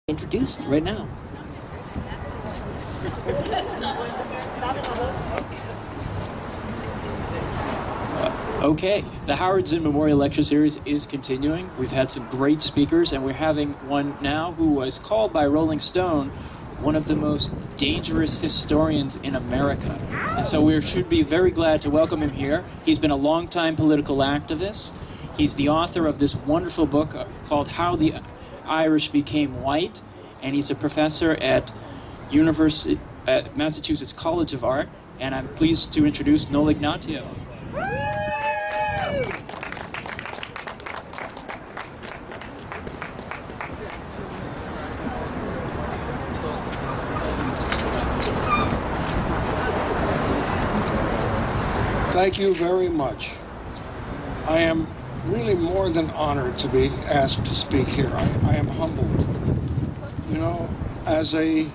Introduced right now. Okay, the Howard Zinn Memorial Lecture Series is continuing. We've had some great speakers, and we're having one now who was called by Rolling Stone one of the most dangerous historians in America. And so we should be very glad to welcome him here. He's been a longtime political activist. He's the author of this wonderful book called How the Irish Became White, and he's a professor at Massachusetts College of Art, and I'm pleased to introduce Noel Ignatieff. Thank you very much. I am really more than honored to be asked to speak here. I am humbled. You know, as a...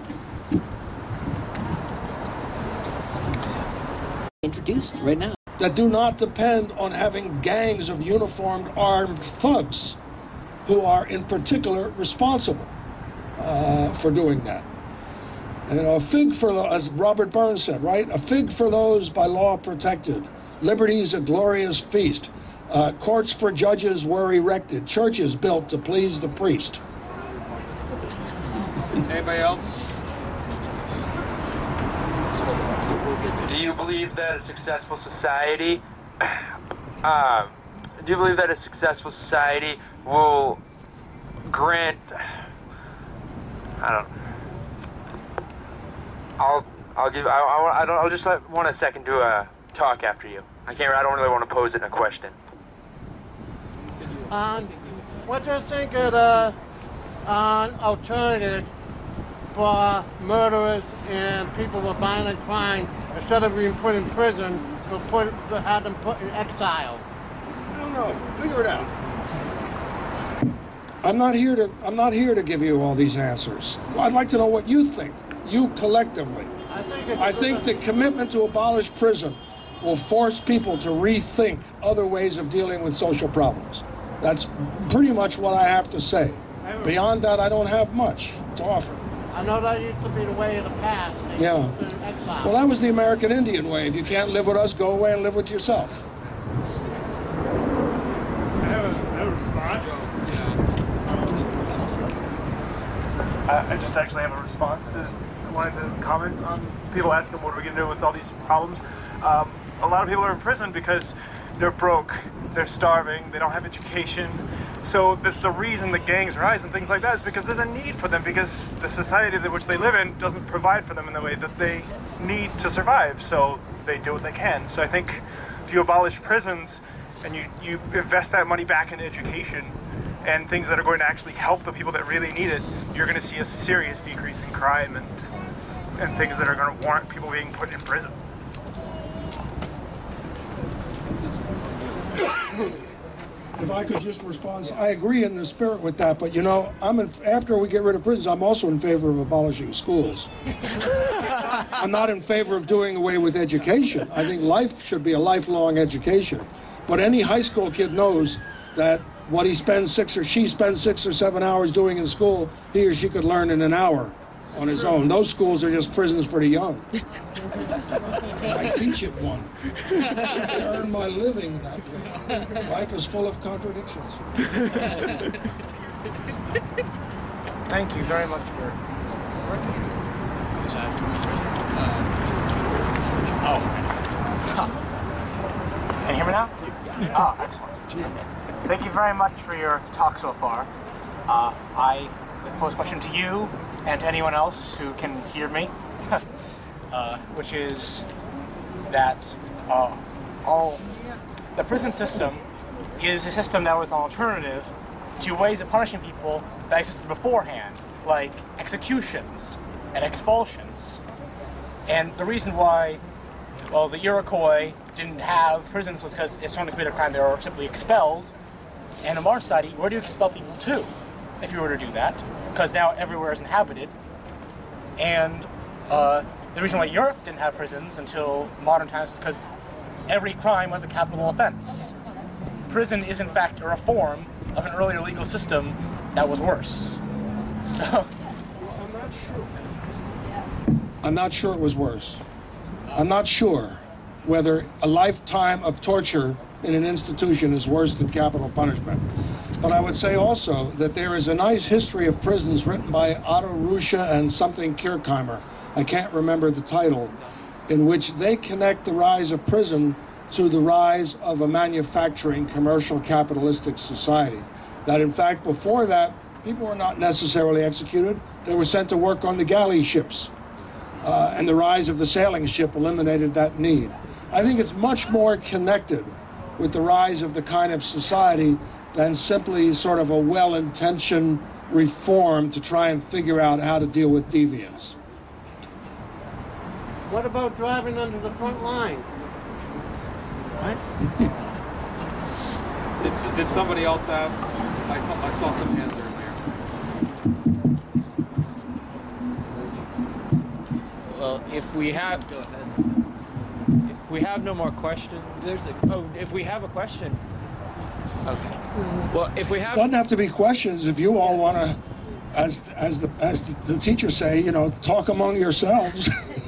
Introduced right now. That do not depend on having gangs of uniformed armed thugs who are in particular responsible for doing that. You know, a fig for, as Robert Burns said, right? A fig for those by law protected. Liberty's a glorious feast. Courts for judges were erected. Churches built to please the priest. Anybody else? Do you believe that a successful society will grant, I'll just want a second to talk after you. I don't really want to pose it in a question. What do you think of an alternative for murderers and people with violent crime, instead of being put in prison, to have them put in exile? I don't know. Figure it out. I'm not here to give you all these answers. I'd like to know what you think, you collectively. I think the commitment to abolish prison will force people to rethink other ways of dealing with social problems. That's pretty much what I have to say. Beyond that, I don't have much to offer. I know that used to be the way of the past. Yeah. Well, that was the American Indian way. If you can't live with us, go away and live with yourself. I have a response. I just actually have a response to. I wanted to comment on people asking what are we going to do with all these problems. A lot of people are in prison because they're broke, they're starving, they don't have education. So that's the reason the gangs rise and things like that, is because there's a need for them, because the society in which they live in doesn't provide for them in the way that they need to survive. So they do what they can. So I think if you abolish prisons and you invest that money back in education and things that are going to actually help the people that really need it, you're going to see a serious decrease in crime and things that are going to warrant people being put in prison. If I could just respond, I agree in the spirit with that, but you know, after we get rid of prisons, I'm also in favor of abolishing schools. I'm not in favor of doing away with education. I think life should be a lifelong education. But any high school kid knows that what he spends she spends 6 or 7 hours doing in school, he or she could learn in an hour on his own. Those schools are just prisons for the young. I teach at one. I earn my living that way. Life is full of contradictions. Thank you very much for... Can you hear me now? Oh, excellent. Thank you very much for your talk so far. I pose a question to you and to anyone else who can hear me, which is that the prison system is a system that was an alternative to ways of punishing people that existed beforehand, like executions and expulsions. And the reason why, well, the Iroquois didn't have prisons was because if someone committed a crime, they were simply expelled. And in modern society, where do you expel people to if you were to do that? Because now everywhere is inhabited. And the reason why Europe didn't have prisons until modern times is because every crime was a capital offense. Prison is in fact a reform of an earlier legal system that was worse. So I'm not sure. I'm not sure it was worse. I'm not sure whether a lifetime of torture in an institution is worse than capital punishment. But I would say also that there is a nice history of prisons written by Otto Ruscha and something Kirkheimer, I can't remember the title, in which they connect the rise of prison to the rise of a manufacturing, commercial, capitalistic society. That in fact, before that, people were not necessarily executed. They were sent to work on the galley ships. And the rise of the sailing ship eliminated that need. I think it's much more connected with the rise of the kind of society than simply sort of a well-intentioned reform to try and figure out how to deal with deviance. What about driving under the front line? What? Did somebody else have? I saw some hands earlier. well, if we have no more questions, if we have a question. Okay. Well, if we have Doesn't have to be questions if you all want to, as the teachers say, you know, talk among yourselves.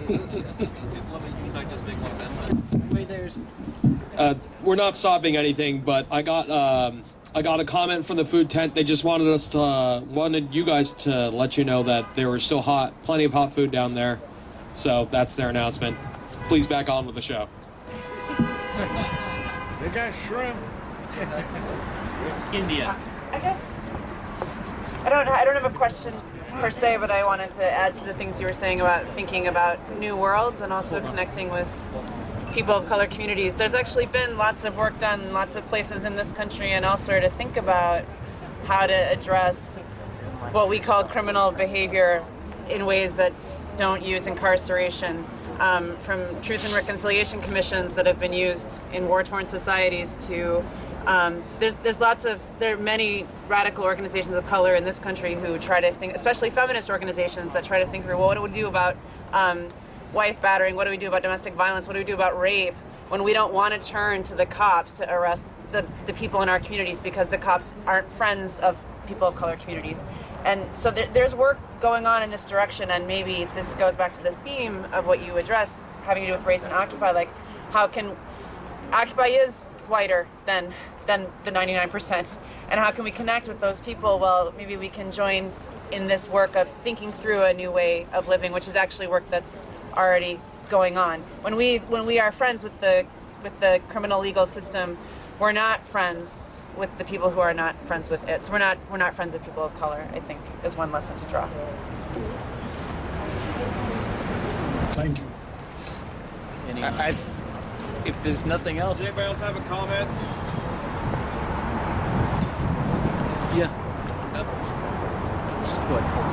We're not stopping anything, but I got a comment from the food tent. They just wanted you guys to let you know that there was still plenty of hot food down there. So that's their announcement. Please back on with the show. They got shrimp. India. I guess I don't have a question per se, but I wanted to add to the things you were saying about thinking about new worlds and also connecting with people of color communities. There's actually been lots of work done in lots of places in this country and elsewhere to think about how to address what we call criminal behavior in ways that don't use incarceration. From truth and reconciliation commissions that have been used in war-torn societies to there are many radical organizations of color in this country who try to think, especially feminist organizations that try to think through, well, what do we do about wife battering? What do we do about domestic violence? What do we do about rape when we don't want to turn to the cops to arrest the people in our communities because the cops aren't friends of people of color communities? And so there's work going on in this direction, and maybe this goes back to the theme of what you addressed, having to do with race and Occupy, like how can Occupy is whiter than the 99%, and how can we connect with those people? Well, maybe we can join in this work of thinking through a new way of living, which is actually work that's already going on. When we are friends with the criminal legal system, we're not friends with the people who are not friends with it. So we're not friends with people of color, I think, is one lesson to draw. Thank you. If there's nothing else. Does anybody else have a comment? Yeah. Just go ahead.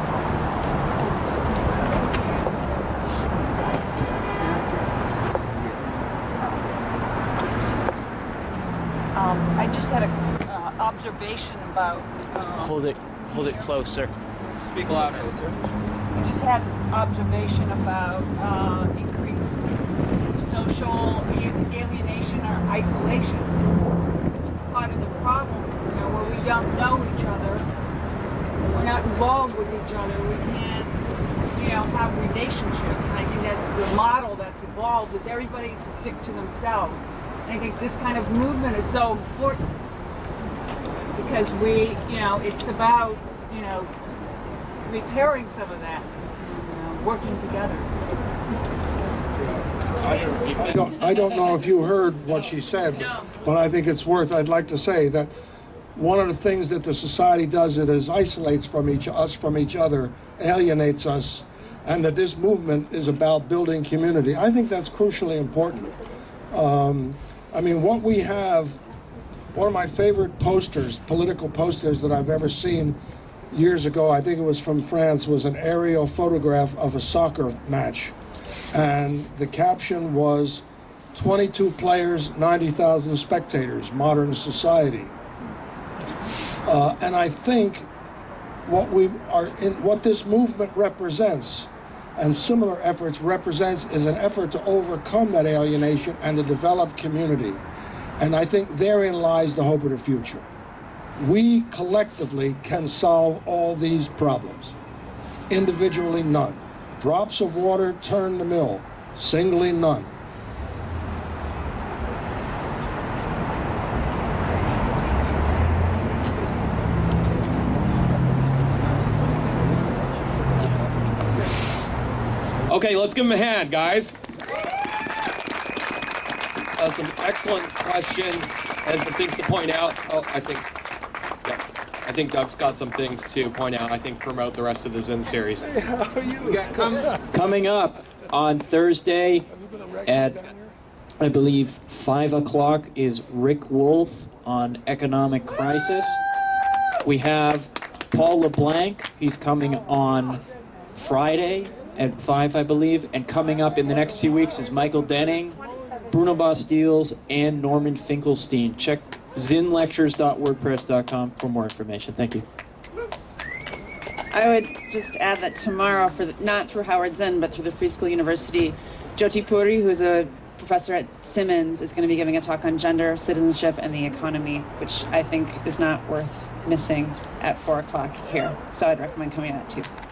I just had an observation about... Hold it closer. Speak louder. I just had an observation about increased social alienation or isolation. It's part of the problem, where we don't know each other. We're not involved with each other. We can't, have relationships. And I think that's the model that's evolved, is everybody to stick to themselves. I think this kind of movement is so important because it's about, repairing some of that, working together. I don't know if you heard what she said, but I think it's I'd like to say that one of the things that the society does is isolates us from each other, alienates us, and that this movement is about building community. I think that's crucially important. What we have, one of my favorite posters, political posters that I've ever seen years ago, I think it was from France, was an aerial photograph of a soccer match. And the caption was, 22 players, 90,000 spectators, modern society. And I think what this movement represents and similar efforts represents is an effort to overcome that alienation and to develop community. And I think therein lies the hope of the future. We collectively can solve all these problems. individually none. Drops of water turn the mill, singly none. Okay, let's give him a hand, guys. Some excellent questions and some things to point out. Oh, I think Doug's got some things to point out. I think promote the rest of the Zen series. Coming up on Thursday at, I believe, 5 o'clock is Rick Wolf on economic crisis. We have Paul LeBlanc. He's coming on Friday at 5, I believe. And coming up in the next few weeks is Michael Denning, Bruno Bastiles, and Norman Finkelstein. Check zinlectures.wordpress.com for more information. Thank you. I would just add that tomorrow, not through Howard Zinn, but through the Free School University, Jyoti Puri, who's a professor at Simmons, is going to be giving a talk on gender, citizenship, and the economy, which I think is not worth missing at 4 o'clock here. So I'd recommend coming out too.